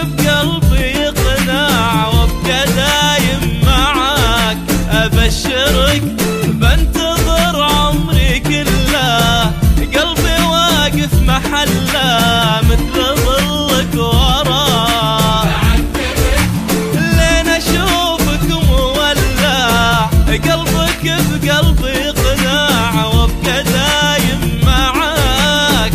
بقلبي يقنع وابقى دايم معاك. ابشرك بنتظر عمري كله، قلبي واقف محله مثل ظلك وراه. لين اشوفك مولع قلبك بقلبي يقنع وابقى دايم معاك.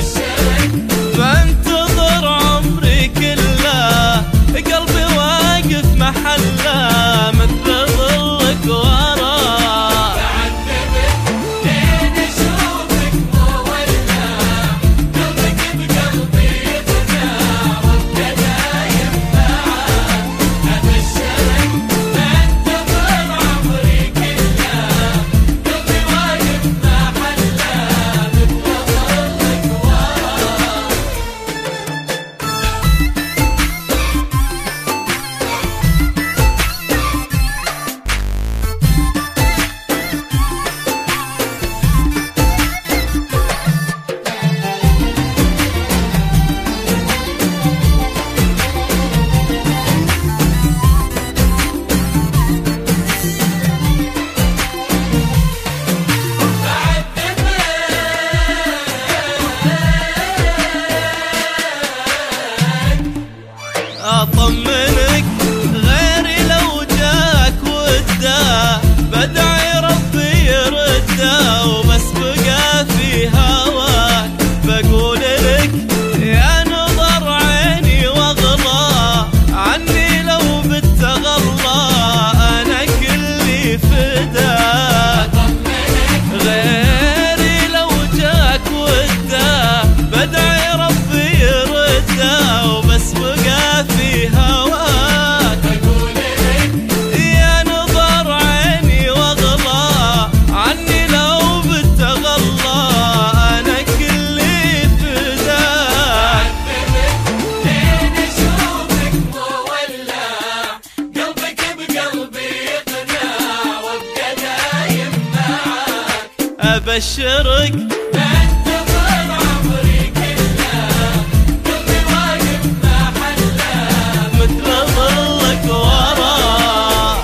بنتظر عمري كله، قلبي واقف محله مثل ظلك وراه. لين اشوفك مولع قلبك بقلبي يقنع وابقى دايم معاك. ابشرك بنتظر عمري كله، قلبي واقف محله مثل ظلك وراه. اطمنك غيري لو جاك وده، بدعي ربي يرده وبس بقى في هواك. بقول لك يا نظر عيني واغلى، عني لو بتغلى انا كلي فداك. غيري لو جاك وده، بدعي ربي يرده وبس بقى في هواك. بقول لك يا نظر عيني واغلى، عني لو بتغلى انا كلي فداك. لين اشوفك مولع قلبك بقلبي يقنع وابقى دايم معاك. ابشرك بنتظر عمري كله، قلبي واقف محله مثل ظلك وراك.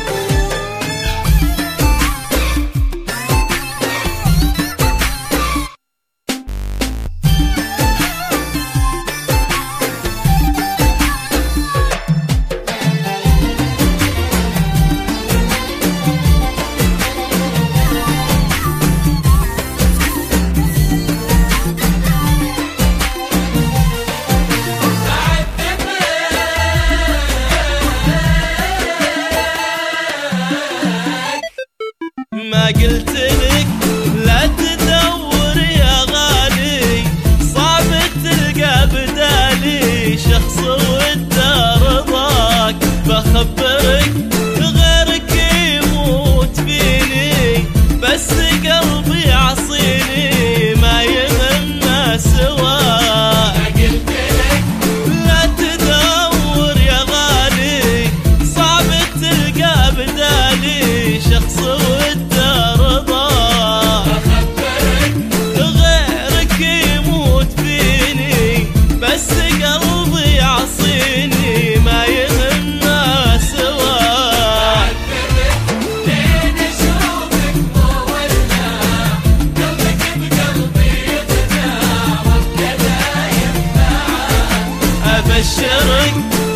ما قلت لك لا تدور يا غالي، صعب تلقى بدالي شخص وده رضاك. بخبرك غيرك يموت فيني، بس قلبي عصيني ما يهمنا سواك. قلت لك لا تدور يا غالي، صعب تلقى بدالي شخص وده رضاك. بخبرك غيرك يموت فيني، بس قلبي عصيني ما يهمنا سواك. لين اشوفك مولع قلبك بقلبي يقنع وابقى دايم معاك. ابشرك